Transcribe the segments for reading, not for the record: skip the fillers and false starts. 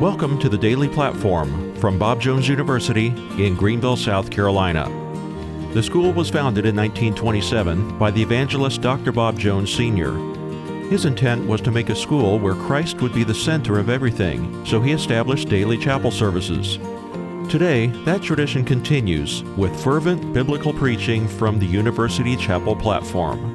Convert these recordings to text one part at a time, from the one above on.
Welcome to the Daily Platform from Bob Jones University in Greenville, South Carolina. The school was founded in 1927 by the evangelist Dr. Bob Jones Sr. His intent was to make a school where Christ would be the center of everything, so he established daily chapel services. Today, that tradition continues with fervent biblical preaching from the University Chapel platform.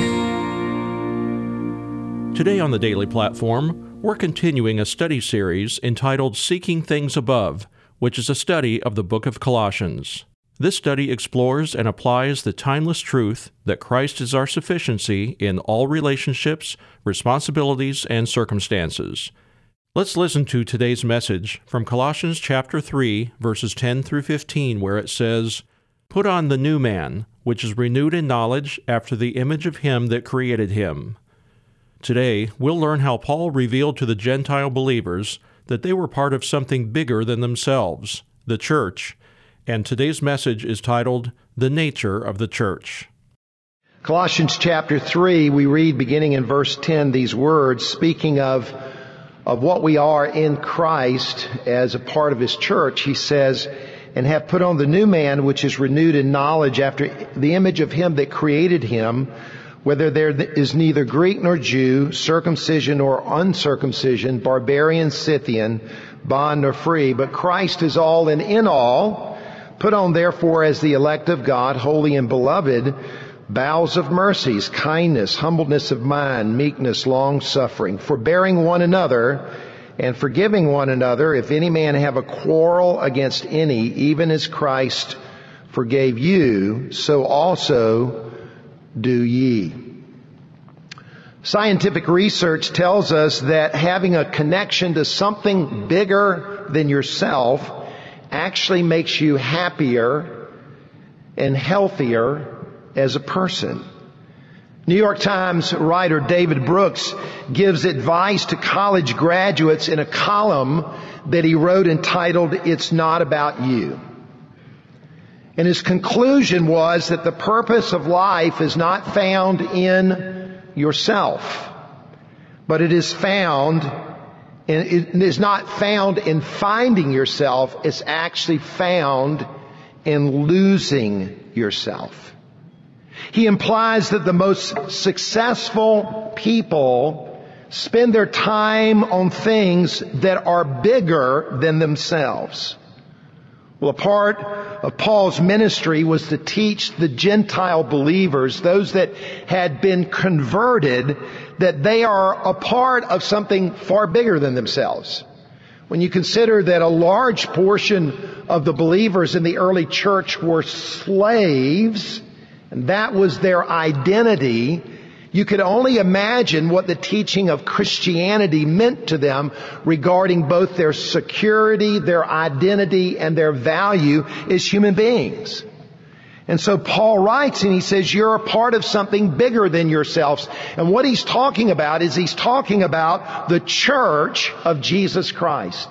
Today on the Daily Platform, we're continuing a study series entitled Seeking Things Above, which is a study of the book of Colossians. This study explores and applies the timeless truth that Christ is our sufficiency in all relationships, responsibilities, and circumstances. Let's listen to today's message from Colossians chapter 3, verses 10 through 15, where it says, "Put on the new man, which is renewed in knowledge after the image of him that created him." Today, we'll learn how Paul revealed to the Gentile believers that they were part of something bigger than themselves, the church, and today's message is titled, The Nature of the Church. Colossians chapter 3, we read beginning in verse 10 these words, speaking of what we are in Christ as a part of His church. He says, "And have put on the new man, which is renewed in knowledge after the image of him that created him, whether there is neither Greek nor Jew, circumcision or uncircumcision, barbarian, Scythian, bond nor free, but Christ is all and in all. Put on therefore as the elect of God, holy and beloved, bowels of mercies, kindness, humbleness of mind, meekness, long-suffering, forbearing one another, and forgiving one another, if any man have a quarrel against any, even as Christ forgave you, so also do ye." Scientific research tells us that having a connection to something bigger than yourself actually makes you happier and healthier as a person. New York Times writer David Brooks gives advice to college graduates in a column that he wrote entitled, "It's Not About You." And his conclusion was that the purpose of life is not found in yourself, but it is not found in finding yourself. It's actually found in losing yourself. He implies that the most successful people spend their time on things that are bigger than themselves. Well, a part of Paul's ministry was to teach the Gentile believers, those that had been converted, that they are a part of something far bigger than themselves. When you consider that a large portion of the believers in the early church were slaves, and that was their identity, you could only imagine what the teaching of Christianity meant to them regarding both their security, their identity, and their value as human beings. And so Paul writes and he says, you're a part of something bigger than yourselves. And what he's talking about is he's talking about the church of Jesus Christ.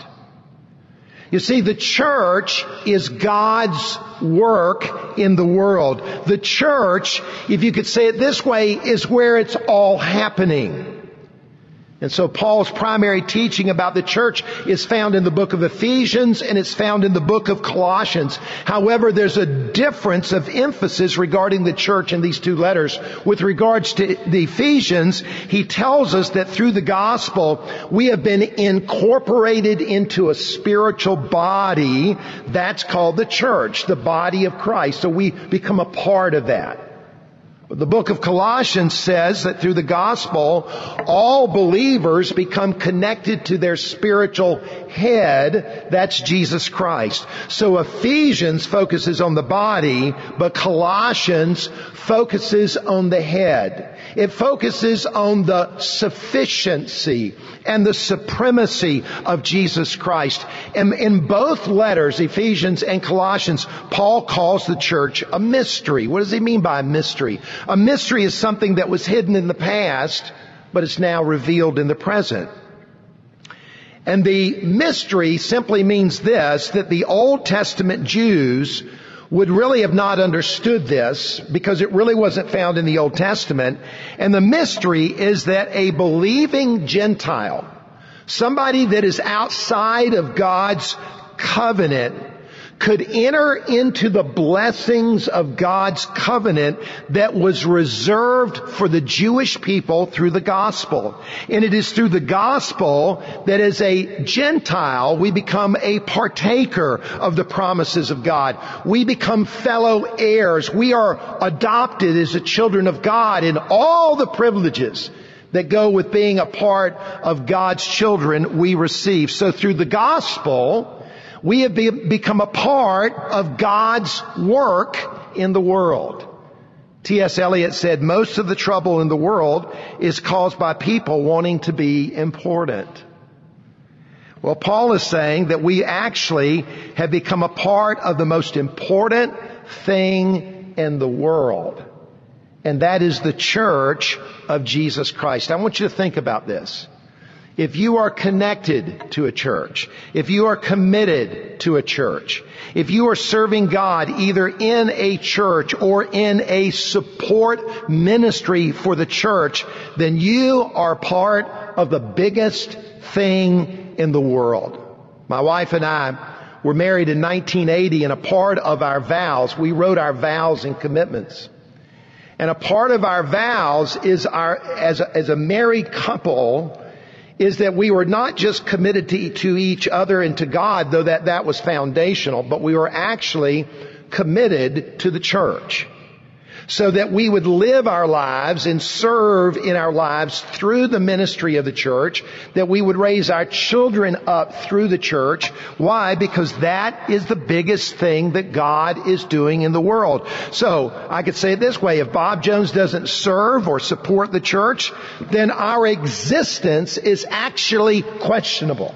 You see, the church is God's work in the world. The church, if you could say it this way, is where it's all happening. And so Paul's primary teaching about the church is found in the book of Ephesians and it's found in the book of Colossians. However, there's a difference of emphasis regarding the church in these two letters. With regards to the Ephesians, he tells us that through the gospel, we have been incorporated into a spiritual body. That's called the church, the body of Christ. So we become a part of that. The book of Colossians says that through the gospel, all believers become connected to their spiritual head. That's Jesus Christ. So Ephesians focuses on the body, but Colossians focuses on the head. It focuses on the sufficiency and the supremacy of Jesus Christ. And in both letters, Ephesians and Colossians, Paul calls the church a mystery. What does he mean by a mystery? A mystery is something that was hidden in the past, but it's now revealed in the present. And the mystery simply means this, that the Old Testament Jews would really have not understood this because it really wasn't found in the Old Testament. And the mystery is that a believing Gentile, Somebody that is outside of God's covenant could enter into the blessings of God's covenant that was reserved for the Jewish people through the gospel. And it is through the gospel that as a Gentile, we become a partaker of the promises of God. We become fellow heirs. We are adopted as the children of God in all the privileges that go with being a part of God's children we receive. So through the gospel, we have become a part of God's work in the world. T.S. Eliot said, most of the trouble in the world is caused by people wanting to be important. Well, Paul is saying that we actually have become a part of the most important thing in the world. And that is the church of Jesus Christ. I want you to think about this. If you are connected to a church, if you are committed to a church, if you are serving God either in a church or in a support ministry for the church, then you are part of the biggest thing in the world. My wife and I were married in 1980, and a part of our vows, we wrote our vows and commitments. And a part of our vows is as a married couple, is that we were not just committed to each other and to God, though that was foundational, but we were actually committed to the church. So that we would live our lives and serve in our lives through the ministry of the church, that we would raise our children up through the church. Why? Because that is the biggest thing that God is doing in the world. So, I could say it this way, if Bob Jones doesn't serve or support the church, then our existence is actually questionable.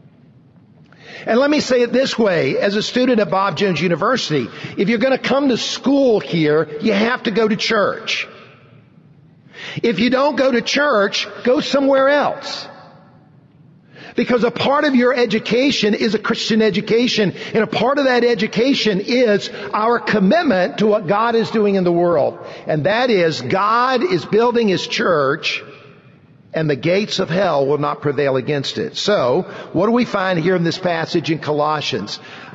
And let me say it this way, as a student at Bob Jones University, if you're going to come to school here, you have to go to church. If you don't go to church, go somewhere else. Because a part of your education is a Christian education, and a part of that education is our commitment to what God is doing in the world. And that is, God is building His church, and the gates of hell will not prevail against it. So, what do we find here in this passage in Colossians?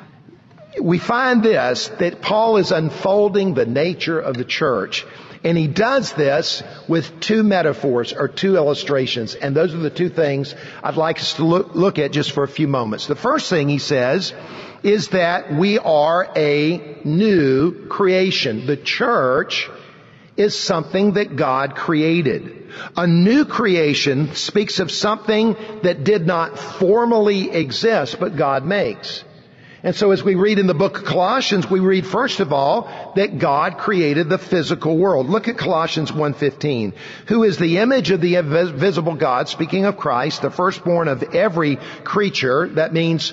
We find this, that Paul is unfolding the nature of the church. And he does this with two metaphors or two illustrations. And those are the two things I'd like us to look at just for a few moments. The first thing he says is that we are a new creation. The church is something that God created. A new creation speaks of something that did not formally exist, but God makes. And so as we read in the book of Colossians, we read first of all that God created the physical world. Look at Colossians 1:15. Who is the image of the invisible God, speaking of Christ, the firstborn of every creature. That means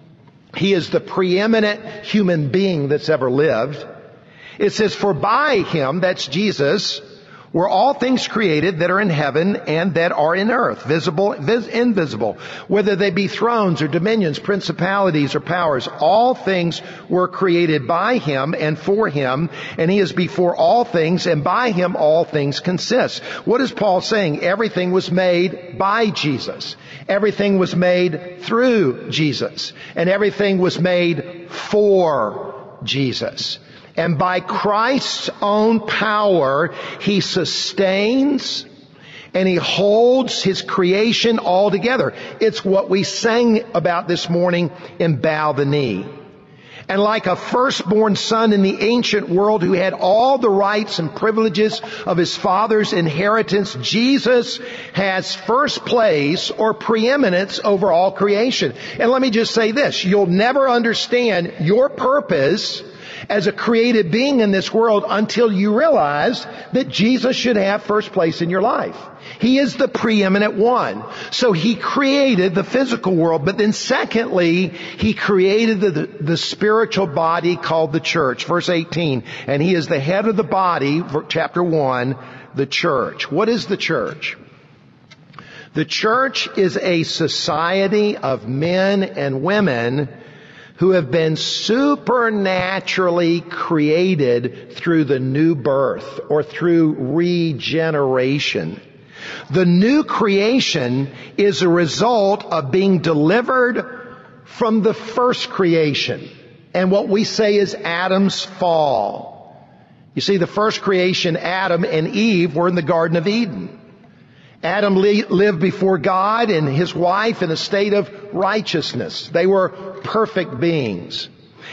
He is the preeminent human being that's ever lived. It says, for by Him, that's Jesus, were all things created that are in heaven and that are in earth, visible, invisible, whether they be thrones or dominions, principalities or powers. All things were created by Him and for Him, and He is before all things, and by Him all things consist. What is Paul saying? Everything was made by Jesus. Everything was made through Jesus. And everything was made for Jesus. And by Christ's own power, He sustains and He holds His creation all together. It's what we sang about this morning in Bow the Knee. And like a firstborn son in the ancient world who had all the rights and privileges of his father's inheritance, Jesus has first place or preeminence over all creation. And let me just say this, you'll never understand your purpose as a created being in this world until you realize that Jesus should have first place in your life. He is the preeminent one. So He created the physical world, but then secondly, He created the spiritual body called the church. Verse 18, and He is the head of the body, chapter 1, the church. What is the church? The church is a society of men and women who have been supernaturally created through the new birth or through regeneration. The new creation is a result of being delivered from the first creation and what we say is Adam's fall. You see, the first creation, Adam and Eve, were in the Garden of Eden. Adam lived before God and his wife in a state of righteousness. They were perfect beings.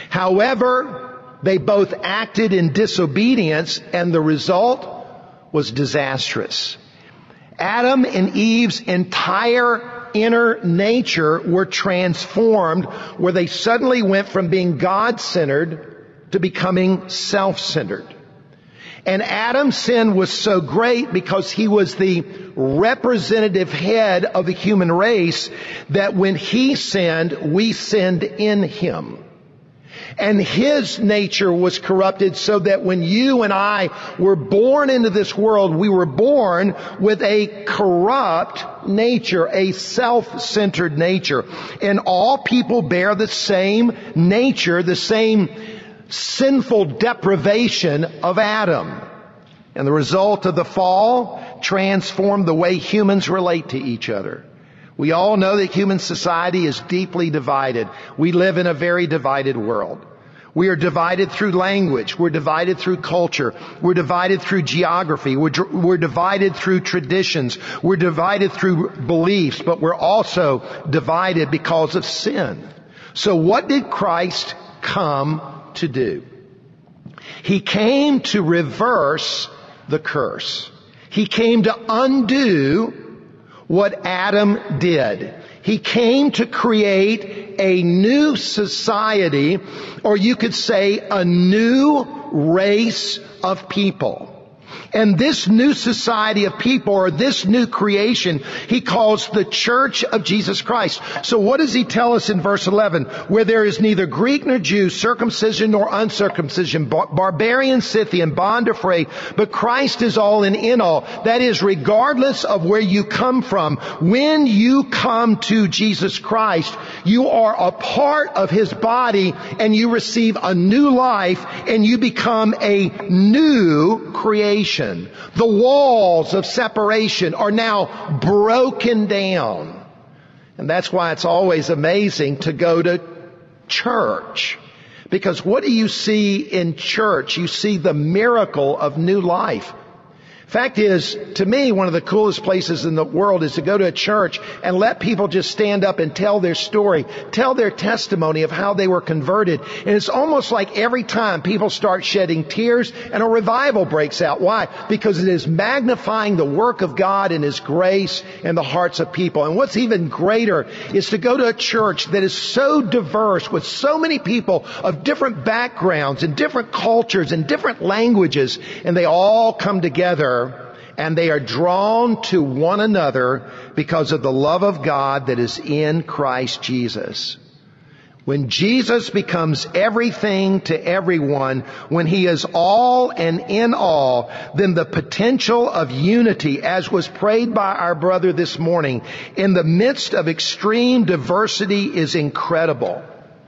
However, they both acted in disobedience, and the result was disastrous. Adam and Eve's entire inner nature were transformed, where they suddenly went from being God-centered to becoming self-centered. And Adam's sin was so great because he was the representative head of the human race that when he sinned, we sinned in him. And his nature was corrupted so that when you and I were born into this world, we were born with a corrupt nature, a self-centered nature. And all people bear the same nature, the same sinful deprivation of Adam. And the result of the fall transformed the way humans relate to each other. We all know that human society is deeply divided. We live in a very divided world. We are divided through language. We're divided through culture. We're divided through geography. We're divided through traditions. We're divided through beliefs, but we're also divided because of sin. So what did Christ come to do? He came to reverse the curse. He came to undo what Adam did. He came to create a new society, or you could say a new race of people. And this new society of people, or this new creation, he calls the Church of Jesus Christ. So what does he tell us in verse 11? Where there is neither Greek nor Jew, circumcision nor uncircumcision, barbarian, Scythian, bond or free, but Christ is all and in all. That is, regardless of where you come from, when you come to Jesus Christ, you are a part of his body and you receive a new life and you become a new creation. The walls of separation are now broken down. And that's why it's always amazing to go to church. Because what do you see in church? You see the miracle of new life. Fact is, to me, one of the coolest places in the world is to go to a church and let people just stand up and tell their story, tell their testimony of how they were converted. And it's almost like every time people start shedding tears and a revival breaks out. Why? Because it is magnifying the work of God and his grace in the hearts of people. And what's even greater is to go to a church that is so diverse with so many people of different backgrounds and different cultures and different languages, and they all come together. And they are drawn to one another because of the love of God that is in Christ Jesus. When Jesus becomes everything to everyone, when he is all and in all, then the potential of unity, as was prayed by our brother this morning, in the midst of extreme diversity is incredible.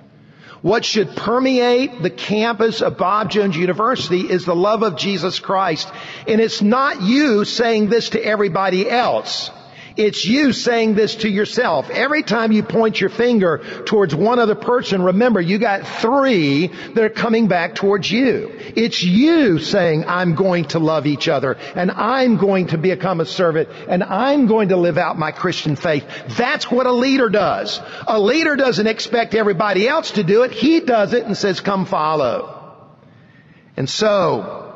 What should permeate the campus of Bob Jones University is the love of Jesus Christ. And it's not you saying this to everybody else. It's you saying this to yourself. Every time you point your finger towards one other person, remember, you got three that are coming back towards you. It's you saying, I'm going to love each other, and I'm going to become a servant, and I'm going to live out my Christian faith. That's what a leader does. A leader doesn't expect everybody else to do it. He does it and says, come follow. And so,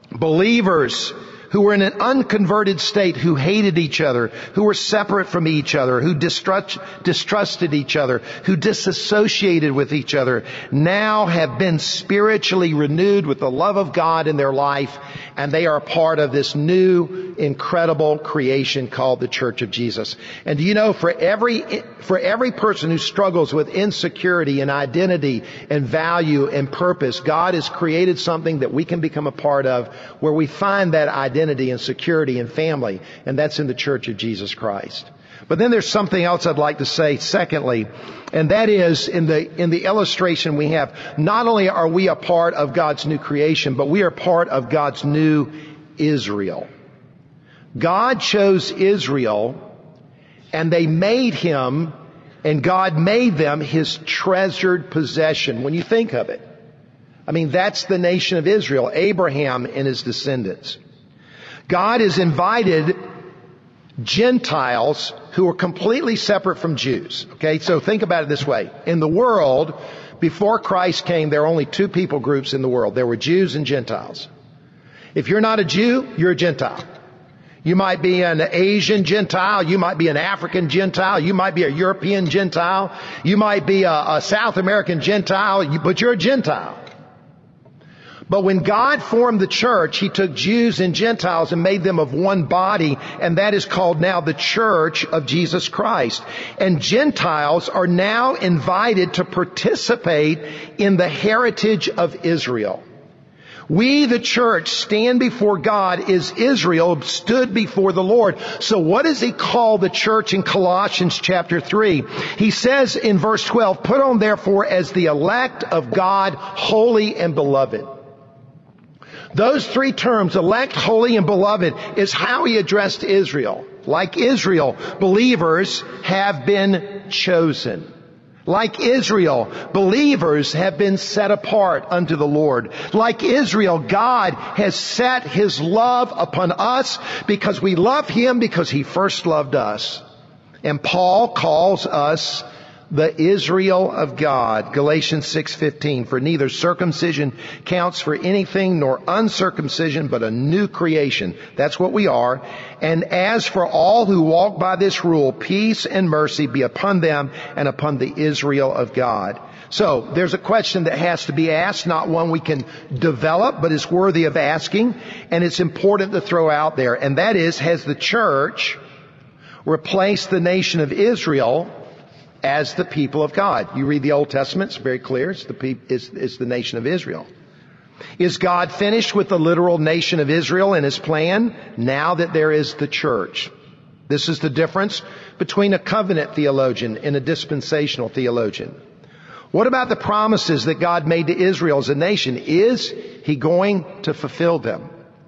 believers who were in an unconverted state, who hated each other, who were separate from each other, who distrusted each other, who disassociated with each other, now have been spiritually renewed with the love of God in their life, and they are a part of this new, incredible creation called the Church of Jesus. And do you know, for every person who struggles with insecurity and identity and value and purpose, God has created something that we can become a part of, where we find that identity and security and family, and that's in the Church of Jesus Christ. But then there's something else I'd like to say secondly, and that is in the illustration we have, not only are we a part of God's new creation, but we are part of God's new Israel. God chose Israel, and they made him, and God made them his treasured possession. When you think of it, I mean, that's the nation of Israel, Abraham and his descendants. God has invited Gentiles who are completely separate from Jews. Okay, so think about it this way. In the world, before Christ came, there were only two people groups in the world. There were Jews and Gentiles. If you're not a Jew, you're a Gentile. You might be an Asian Gentile. You might be an African Gentile. You might be a European Gentile. You might be a South American Gentile, but you're a Gentile. But when God formed the church, he took Jews and Gentiles and made them of one body, and that is called now the Church of Jesus Christ. And Gentiles are now invited to participate in the heritage of Israel. We, the church, stand before God as Israel stood before the Lord. So what does he call the church in Colossians chapter 3? He says in verse 12, "Put on therefore as the elect of God, holy and beloved." Those three terms, elect, holy, and beloved, is how he addressed Israel. Like Israel, believers have been chosen. Like Israel, believers have been set apart unto the Lord. Like Israel, God has set his love upon us because we love him because he first loved us. And Paul calls us the Israel of God. Galatians 6:15, "For neither circumcision counts for anything nor uncircumcision, but a new creation." That's what we are. "And as for all who walk by this rule, peace and mercy be upon them and upon the Israel of God." So there's a question that has to be asked, not one we can develop, but is worthy of asking, and it's important to throw out there. And that is, has the church replaced the nation of Israel as the people of God? You read the Old Testament, it's very clear. It's the nation of Israel. Is God finished with the literal nation of Israel in his plan now that there is the church? This is the difference between a covenant theologian and a dispensational theologian. What about the promises that God made to Israel as a nation? Is he going to fulfill them?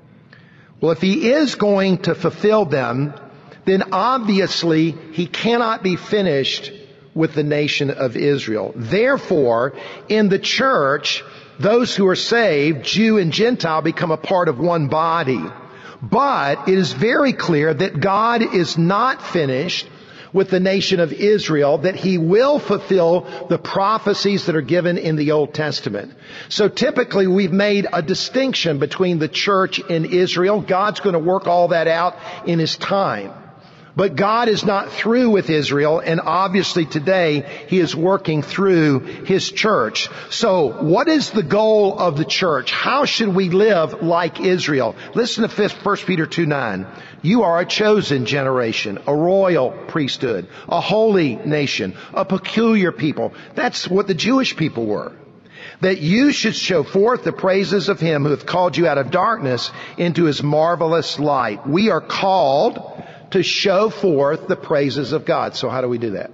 Well, if he is going to fulfill them, then obviously he cannot be finished with the nation of Israel. Therefore, in the church, those who are saved, Jew and Gentile, become a part of one body. But it is very clear that God is not finished with the nation of Israel, that he will fulfill the prophecies that are given in the Old Testament. So typically we've made a distinction between the church and Israel. God's going to work all that out in his time. But God is not through with Israel, and obviously today he is working through his church. So what is the goal of the church? How should we live like Israel? Listen to 1 Peter 2:9. "You are a chosen generation, a royal priesthood, a holy nation, a peculiar people." That's what the Jewish people were. "That you should show forth the praises of him who hath called you out of darkness into his marvelous light." We are called to show forth the praises of God. So how do we do that?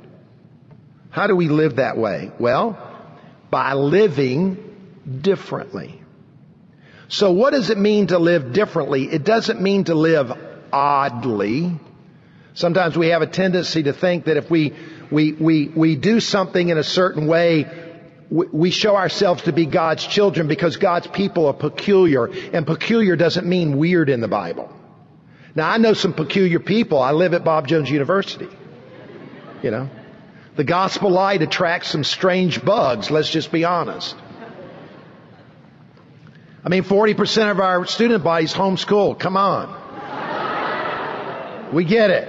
How do we live that way? Well, by living differently. So what does it mean to live differently? It doesn't mean to live oddly. Sometimes we have a tendency to think that if we do something in a certain way, we show ourselves to be God's children because God's people are peculiar. And peculiar doesn't mean weird in the Bible. Now, I know some peculiar people. I live at Bob Jones University. You know, the gospel light attracts some strange bugs. Let's just be honest. I mean, 40% of our student body's homeschooled. Come on. We get it.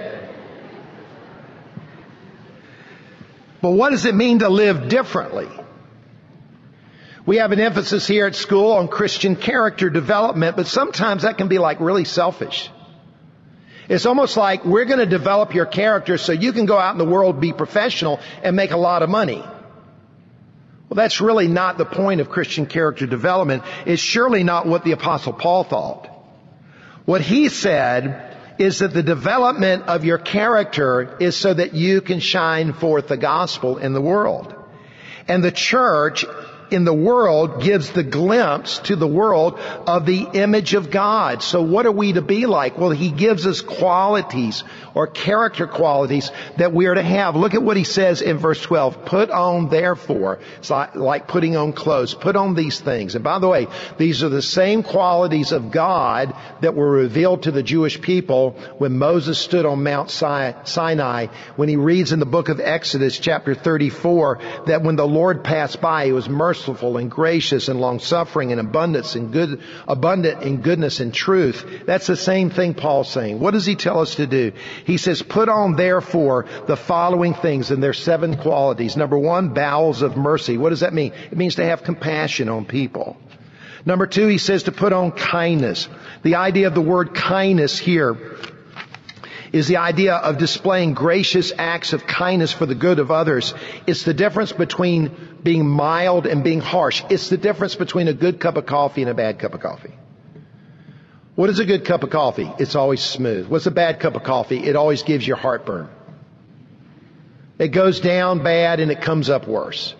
But what does it mean to live differently? We have an emphasis here at school on Christian character development, but sometimes that can be like really selfish. It's almost like we're going to develop your character so you can go out in the world, be professional, and make a lot of money. Well, that's really not the point of Christian character development. It's surely not what the Apostle Paul thought. What he said is that the development of your character is so that you can shine forth the gospel in the world. And the church in the world gives the glimpse to the world of the image of God. So what are we to be like? Well, he gives us qualities or character qualities that we are to have. Look at what he says in verse 12. Put on therefore. It's like putting on clothes. Put on these things. And by the way, these are the same qualities of God that were revealed to the Jewish people when Moses stood on Mount Sinai, when he reads in the book of Exodus chapter 34 that when the Lord passed by, he was merciful and gracious and long-suffering and abundant in goodness and truth. That's the same thing Paul's saying. What does he tell us to do? He says, put on therefore the following things, and there's 7 qualities. Number 1, bowels of mercy. What does that mean? It means to have compassion on people. Number 2, he says to put on kindness. The idea of the word kindness here is the idea of displaying gracious acts of kindness for the good of others. It's the difference between being mild and being harsh. It's the difference between a good cup of coffee and a bad cup of coffee. What is a good cup of coffee? It's always smooth. What's a bad cup of coffee? It always gives you heartburn. It goes down bad and it comes up worse.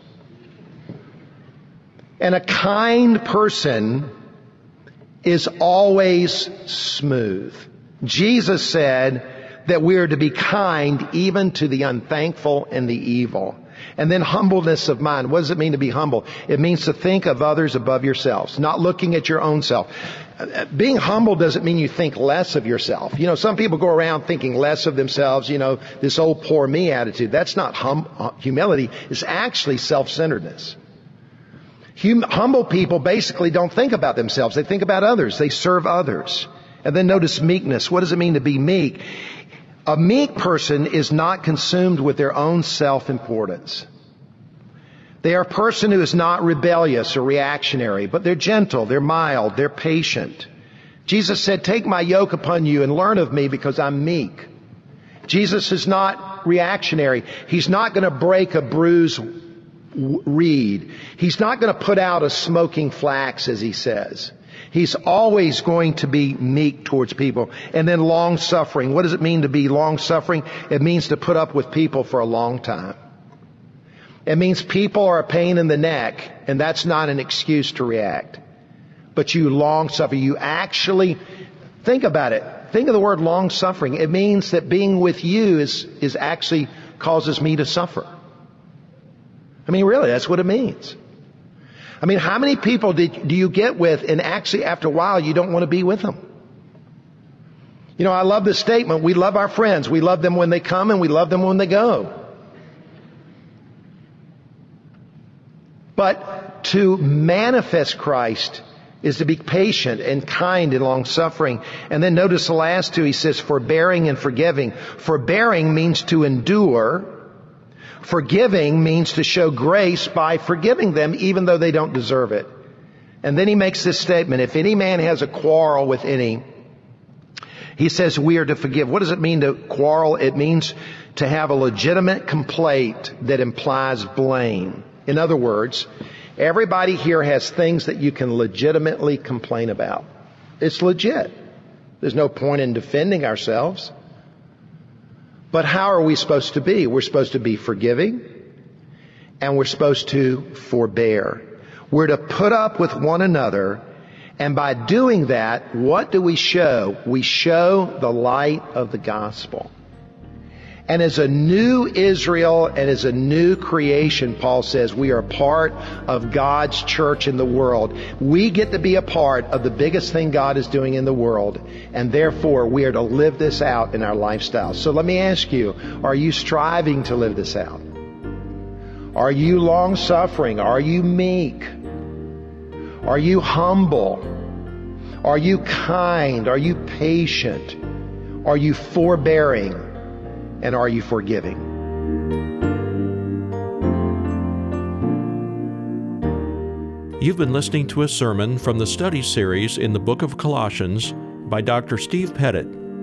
And a kind person is always smooth. Jesus said that we are to be kind even to the unthankful and the evil. And then humbleness of mind. What does it mean to be humble? It means to think of others above yourselves, not looking at your own self. Being humble doesn't mean you think less of yourself. You know, some people go around thinking less of themselves, you know, this old poor me attitude. That's not humility. It's actually self-centeredness. Humble people basically don't think about themselves. They think about others. They serve others. And then notice meekness. What does it mean to be meek? A meek person is not consumed with their own self-importance. They are a person who is not rebellious or reactionary, but they're gentle, they're mild, they're patient. Jesus said, take my yoke upon you and learn of me because I'm meek. Jesus is not reactionary. He's not going to break a bruised reed. He's not going to put out a smoking flax, as he says. He's always going to be meek towards people. And then long-suffering. What does it mean to be long-suffering? It means to put up with people for a long time. It means people are a pain in the neck, and that's not an excuse to react. But you long-suffer. You actually, think about it. Think of the word long-suffering. It means that being with you is actually causes me to suffer. I mean, really, that's what it means. I mean, how many people do you get with and actually after a while you don't want to be with them? You know, I love this statement. We love our friends. We love them when they come and we love them when they go. But to manifest Christ is to be patient and kind and long-suffering. And then notice the last 2. He says forbearing and forgiving. Forbearing means to endure. Forgiving means to show grace by forgiving them even though they don't deserve it. And then he makes this statement, if any man has a quarrel with any, he says we are to forgive. What does it mean to quarrel? It means to have a legitimate complaint that implies blame. In other words, everybody here has things that you can legitimately complain about. It's legit. There's no point in defending ourselves. But how are we supposed to be? We're supposed to be forgiving, and we're supposed to forbear. We're to put up with one another, and by doing that, what do we show? We show the light of the gospel. And as a new Israel and as a new creation, Paul says, we are part of God's church in the world. We get to be a part of the biggest thing God is doing in the world. And therefore, we are to live this out in our lifestyle. So let me ask you, are you striving to live this out? Are you long-suffering? Are you meek? Are you humble? Are you kind? Are you patient? Are you forbearing? And are you forgiving? You've been listening to a sermon from the study series in the book of Colossians by Dr. Steve Pettit.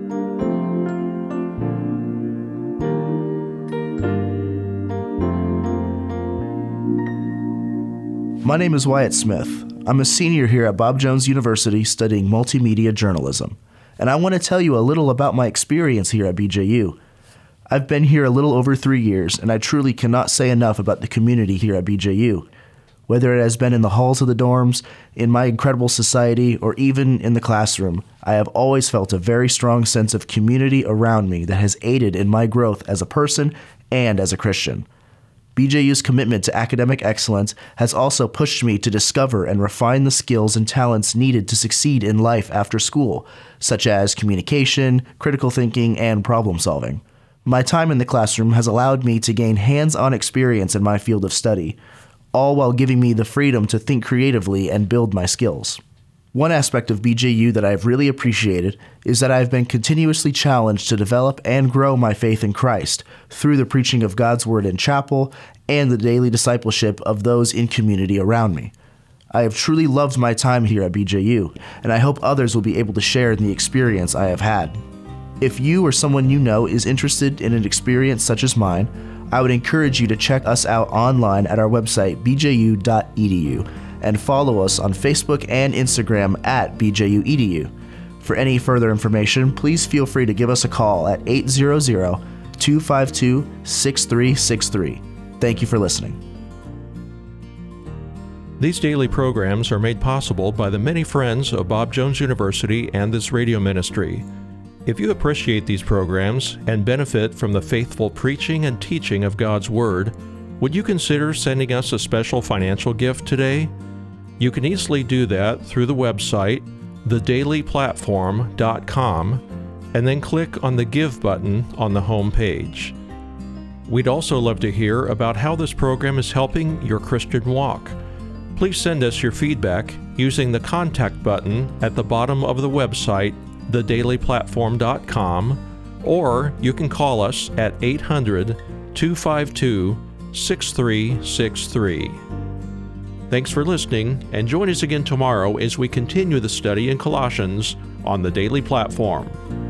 My name is Wyatt Smith. I'm a senior here at Bob Jones University studying multimedia journalism. And I want to tell you a little about my experience here at BJU. I've been here a little over 3 years, and I truly cannot say enough about the community here at BJU. Whether it has been in the halls of the dorms, in my incredible society, or even in the classroom, I have always felt a very strong sense of community around me that has aided in my growth as a person and as a Christian. BJU's commitment to academic excellence has also pushed me to discover and refine the skills and talents needed to succeed in life after school, such as communication, critical thinking, and problem solving. My time in the classroom has allowed me to gain hands-on experience in my field of study, all while giving me the freedom to think creatively and build my skills. One aspect of BJU that I've really appreciated is that I've been continuously challenged to develop and grow my faith in Christ through the preaching of God's Word in chapel and the daily discipleship of those in community around me. I have truly loved my time here at BJU, and I hope others will be able to share in the experience I have had. If you or someone you know is interested in an experience such as mine, I would encourage you to check us out online at our website, bju.edu, and follow us on Facebook and Instagram at bjuedu. For any further information, please feel free to give us a call at 800-252-6363. Thank you for listening. These daily programs are made possible by the many friends of Bob Jones University and this radio ministry. If you appreciate these programs and benefit from the faithful preaching and teaching of God's Word, would you consider sending us a special financial gift today? You can easily do that through the website, thedailyplatform.com, and then click on the Give button on the home page. We'd also love to hear about how this program is helping your Christian walk. Please send us your feedback using the Contact button at the bottom of the website, thedailyplatform.com, or you can call us at 800-252-6363. Thanks for listening, and join us again tomorrow as we continue the study in Colossians on the Daily Platform.